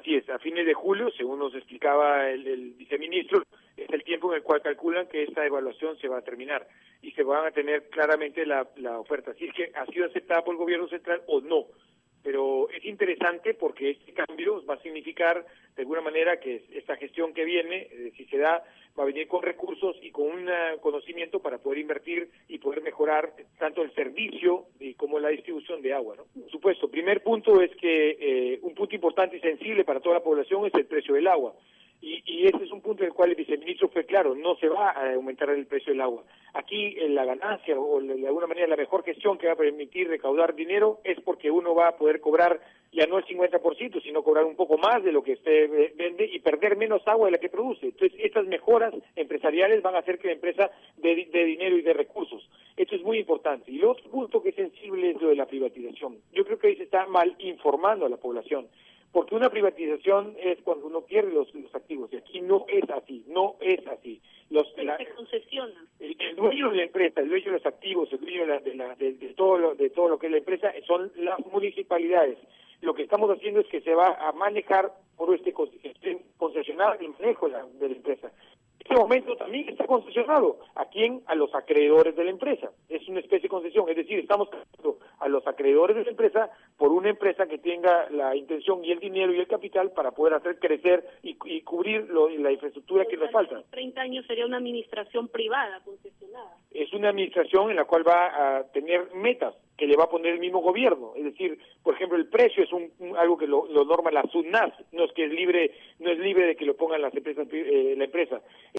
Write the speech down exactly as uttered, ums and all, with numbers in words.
Así es, a fines de julio, según nos explicaba el, el viceministro, es el tiempo en el cual calculan que esta evaluación se va a terminar y se van a tener claramente la, la oferta, si es que ha sido aceptada por el gobierno central o no. Pero es interesante porque este cambio va a significar de alguna manera que esta gestión que viene, eh, si se da, va a venir con recursos y con un uh, conocimiento para poder invertir y poder mejorar tanto el servicio y como la distribución de agua, ¿no? Por supuesto, primer punto es que eh, un punto importante y sensible para toda la población es el precio del agua. Y, y ese es un punto en el cual el viceministro fue claro, no se va a aumentar el precio del agua. Aquí eh, la ganancia o de alguna manera la mejor gestión que va a permitir recaudar dinero es porque uno va a poder cobrar ya no el cincuenta por ciento, sino cobrar un poco más de lo que usted vende y perder menos agua de la que produce. Entonces, estas mejoras empresariales van a hacer que la empresa dé de dinero y de recursos. Esto es muy importante. Y el otro punto que es sensible es lo de la privatización. Yo creo que ahí se está mal informando a la población. Porque una privatización es cuando uno pierde los, los activos, y aquí no es así, no es así. Los, la, se concesiona. El, el dueño de la empresa, el dueño de los activos, el dueño de, la, de, la, de, de, todo lo, de todo lo que es la empresa son las municipalidades. Lo que estamos haciendo es que se va a manejar por este concesionado el manejo de la, de la empresa. En este momento también está concesionado. ¿A quién? A los acreedores de la empresa. Es una especie de concesión, es decir, estamos pagando a los acreedores de la empresa por una empresa que tenga la intención y el dinero y el capital para poder hacer crecer y, y cubrir lo, la infraestructura que le falta. treinta años sería una administración privada concesionada. Es una administración en la cual va a tener metas que le va a poner el mismo gobierno, es decir, por ejemplo, el precio es un, un algo que lo, lo norma la SUNAS, no es que es libre, no es libre de que lo pongan las empresas, eh, la empresa.